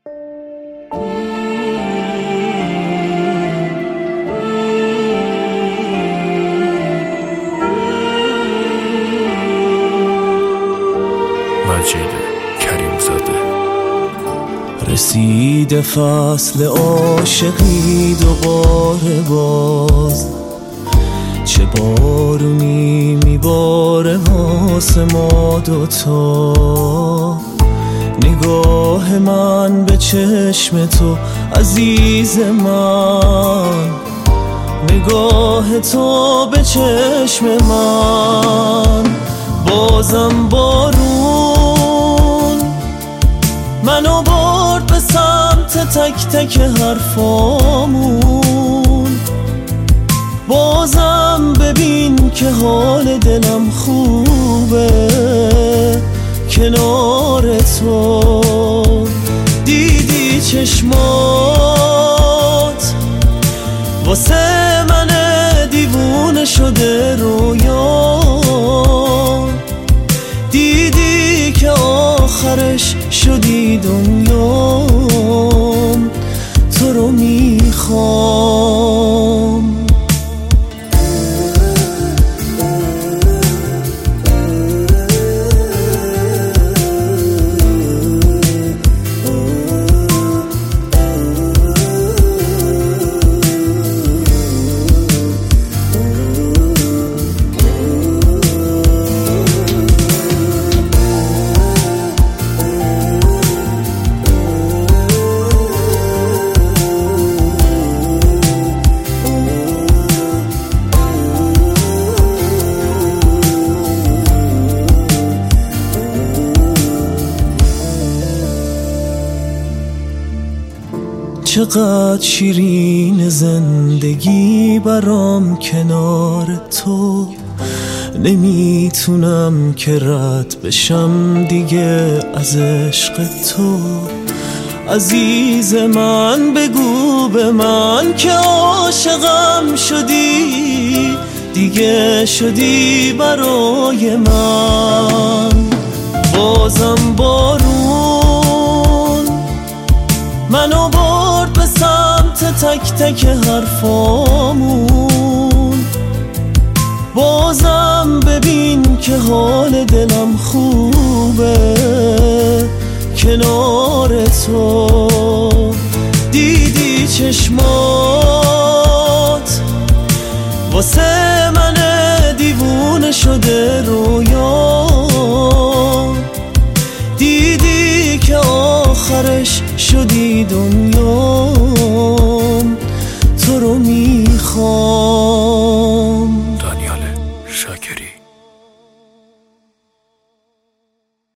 مجید کریمزاده. رسیده فصل عاشقی دوباره باز، چه بارونی میباره واسه ما دوتا. نگاه من به چشم تو عزیز من، نگاه تو به چشم من. بازم بارون منو برد به سمت تک تک حرفامون. بازم ببین که حال دلم خوبه کنار تو. دیدی چشمات واسه من دیوونه شده رویا. دیدی که آخرش شدی دنیام، تو رو میخوام. چقدر شیرین زندگی برام کنار تو. نمیتونم که رد بشم دیگه از عشق تو. عزیز من بگو به من که عاشقم شدی، دیگه شدی برای من. بازم بارون منو برد به سمت تک تک حرفامون. بازم ببین که حال دلم خوبه کنار تو. دیدی چشمات واسه من دیوونه شده رویا. دیدی که آخرش شدی دنیام، تو رو میخوام. دانیال شاکری.